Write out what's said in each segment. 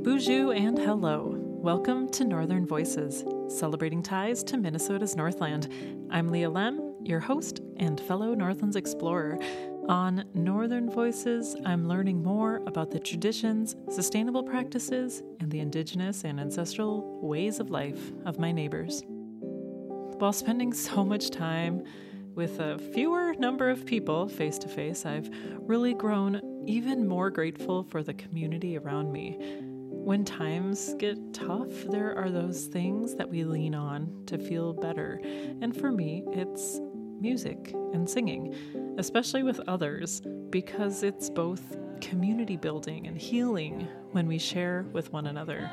Bonjour and hello. Welcome to Northern Voices, celebrating ties to Minnesota's Northland. I'm Leah Lem, your host and fellow Northlands explorer. On Northern Voices, I'm learning more about the traditions, sustainable practices, and the indigenous and ancestral ways of life of my neighbors. While spending so much time with a fewer number of people face to face, I've really grown even more grateful for the community around me. When times get tough, there are those things that we lean on to feel better. And for me, it's music and singing, especially with others, because it's both community building and healing when we share with one another.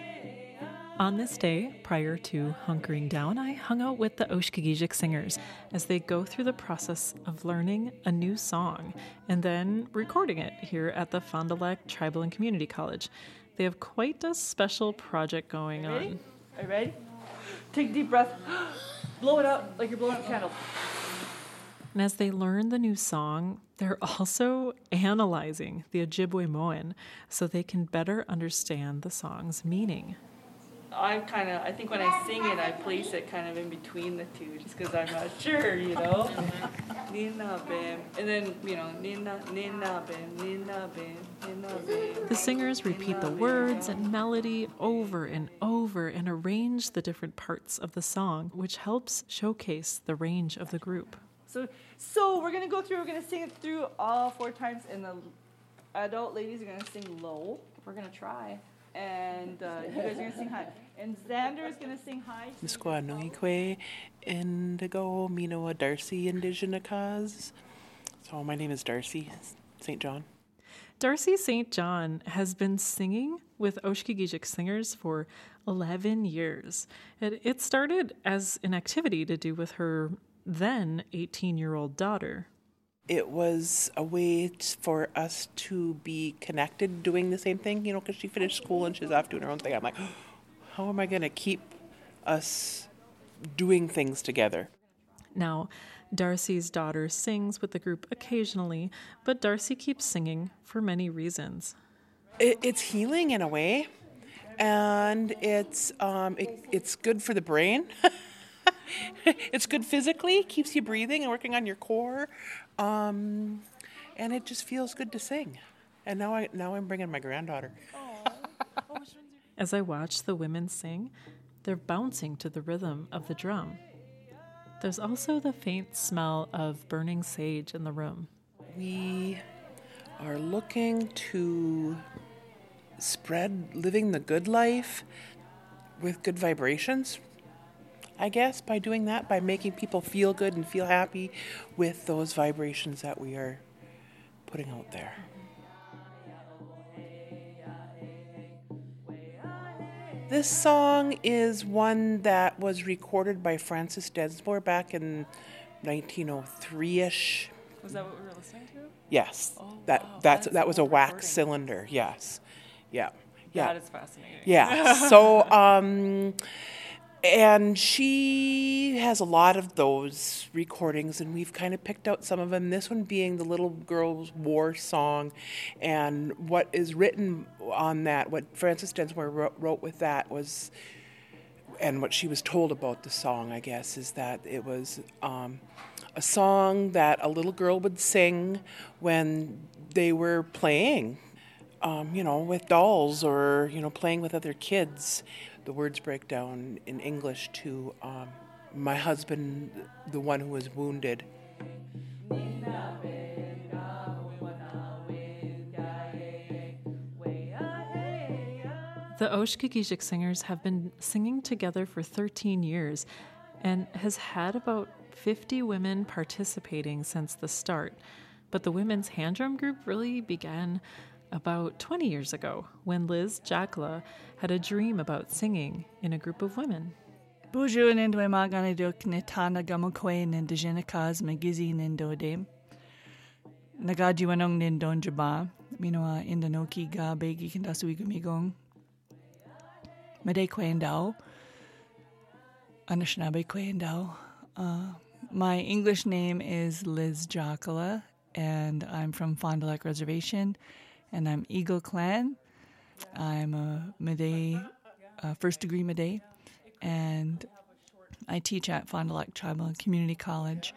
On this day, prior to hunkering down, I hung out with the Oshkoguijic singers as they go through the process of learning a new song and then recording it here at the Fond du Lac Tribal and Community College. They have quite a special project going on. Are you ready? Take a deep breath. Blow it out like you're blowing out a candle. And as they learn the new song, they're also analyzing the Ojibwe Moan so they can better understand the song's meaning. I think when I sing it, I place it kind of in between the two, just because I'm not sure, Nina bim, and then, Nina bim, Nina bim, Nina bim. The singers repeat the words and melody over and over and arrange the different parts of the song, which helps showcase the range of the group. So we're going to sing it through all 4 times, and the adult ladies are going to sing low. We're going to try. And you guys are going to sing high. And Xander is going to sing high. Nisquanungikwe Indigo Minoa Darcy Indigena Cause. So my name is Darcy St. John. Darcy St. John has been singing with Oshkoguijic singers for 11 years. It started as an activity to do with her then 18-year-old daughter. It was a way for us to be connected doing the same thing, because she finished school and she's off doing her own thing. I'm like, how am I going to keep us doing things together? Now, Darcy's daughter sings with the group occasionally, but Darcy keeps singing for many reasons. It's healing in a way, and it's good for the brain. It's good physically, keeps you breathing and working on your core, and it just feels good to sing. And now I'm bringing my granddaughter. As I watch the women sing, they're bouncing to the rhythm of the drum. There's also the faint smell of burning sage in the room. We are looking to spread living the good life with good vibrations, I guess, by doing that, by making people feel good and feel happy with those vibrations that we are putting out there. This song is one that was recorded by Francis Densmore back in 1903-ish. Was that what we were listening to? Yes. Oh, wow. That was a wax recording. cylinder, yes. Yeah. That is fascinating. Yeah. So, and she has a lot of those recordings, and we've kind of picked out some of them, this one being the Little Girl's War song. And what is written on that, what Frances Densmore wrote with that was, and what she was told about the song, I guess, is that it was a song that a little girl would sing when they were playing, with dolls or, playing with other kids. The words break down in English to my husband, the one who was wounded. The Oshkoguijic singers have been singing together for 13 years and has had about 50 women participating since the start. But the women's hand drum group really began about 20 years ago when Liz Jacla had a dream about singing in a group of women. Bonjour nindwe maganiduk nitana gamokwe nindigena kaz magizi nindodem. Nagajiwanong nindon jaba. Minoa indanoki ga begi kindasu igumigong. Made kwendao. Anishinabe kwendao. My English name is Liz Jacala, and I'm from Fond du Lac Reservation, and I'm Eagle Clan. I'm a Meday, first degree Meday, and I teach at Fond du Lac Tribal Community College.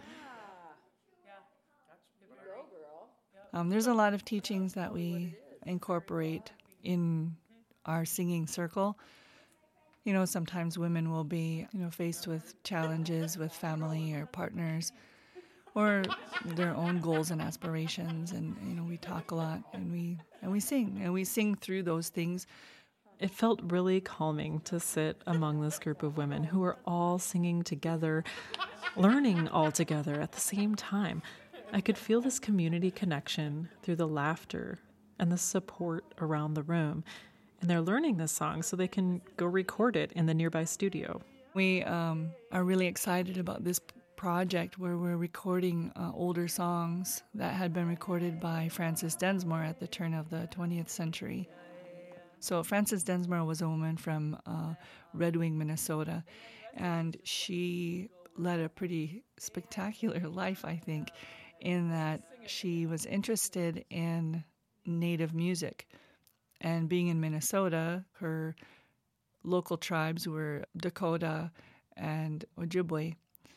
There's a lot of teachings that we incorporate in our singing circle. You know, sometimes women will be, faced with challenges with family or partners or their own goals and aspirations, and we talk a lot and we sing through those things. It felt really calming to sit among this group of women who were all singing together, learning all together at the same time. I could feel this community connection through the laughter and the support around the room. And they're learning this song so they can go record it in the nearby studio. We are really excited about this project where we're recording older songs that had been recorded by Frances Densmore at the turn of the 20th century. So Frances Densmore was a woman from Red Wing, Minnesota, and she led a pretty spectacular life, I think, in that she was interested in Native music. And being in Minnesota, her local tribes were Dakota and Ojibwe.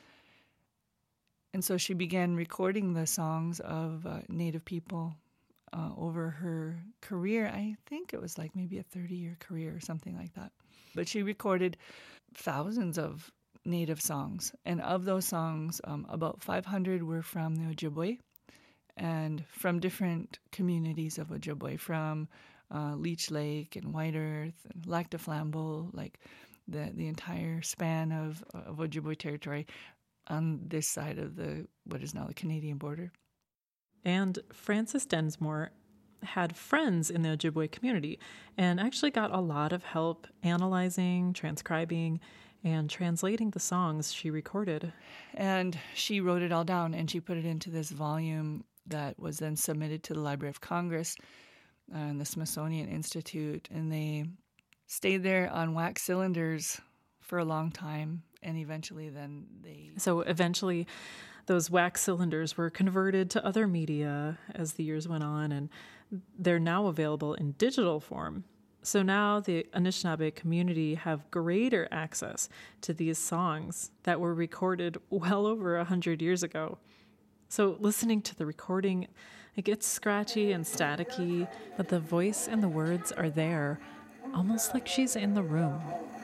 And so she began recording the songs of Native people over her career. I think it was like maybe a 30-year career or something like that. But she recorded thousands of Native songs. And of those songs, about 500 were from the Ojibwe and from different communities of Ojibwe, from Leech Lake and White Earth and Lac du Flambeau, like the entire span of Ojibwe territory on this side of what is now the Canadian border. And Frances Densmore had friends in the Ojibwe community and actually got a lot of help analyzing, transcribing, and translating the songs she recorded. And she wrote it all down and she put it into this volume that was then submitted to the Library of Congress and the Smithsonian Institute, and they stayed there on wax cylinders for a long time, and eventually those wax cylinders were converted to other media as the years went on, and they're now available in digital form. So now the Anishinaabe community have greater access to these songs that were recorded well over 100 years ago. So listening to the recording, it gets scratchy and staticky, but the voice and the words are there, almost like she's in the room.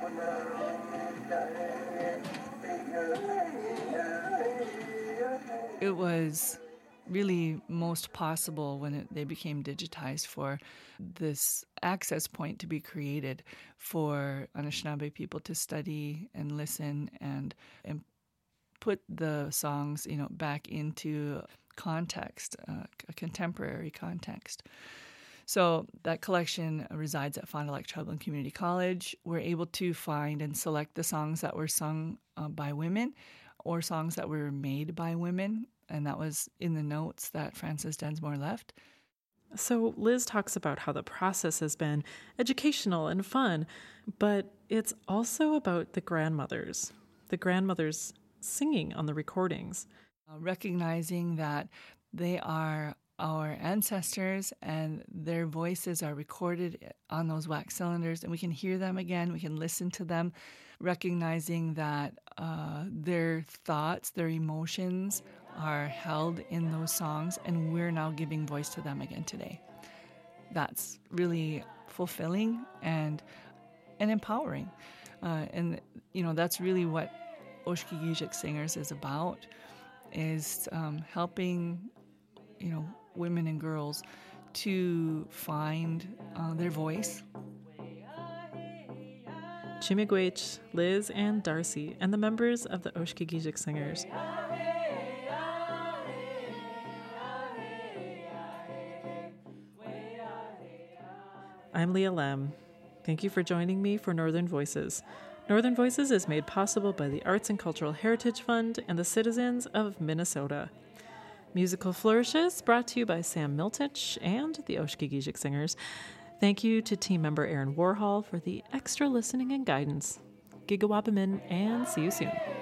It was really most possible when they became digitized for this access point to be created for Anishinaabe people to study and listen and put the songs, back into context, a contemporary context. So that collection resides at Fond du Lac Tribal and Community College. We're able to find and select the songs that were sung by women or songs that were made by women, and that was in the notes that Frances Densmore left. So Liz talks about how the process has been educational and fun, but it's also about the grandmothers singing on the recordings. Recognizing that they are our ancestors and their voices are recorded on those wax cylinders and we can hear them again, we can listen to them, recognizing that their thoughts, their emotions are held in those songs and we're now giving voice to them again today. That's really fulfilling and empowering. And that's really what Oshkoguigic Singers is about, is helping, women and girls to find their voice. Chimigwech, Liz, and Darcy, and the members of the Oshkoguigic Singers. I'm Leah Lem. Thank you for joining me for Northern Voices. Northern Voices is made possible by the Arts and Cultural Heritage Fund and the citizens of Minnesota. Musical Flourishes brought to you by Sam Miltich and the Oshkoguigic Singers. Thank you to team member Aaron Warhol for the extra listening and guidance. Gigawabamin, and see you soon.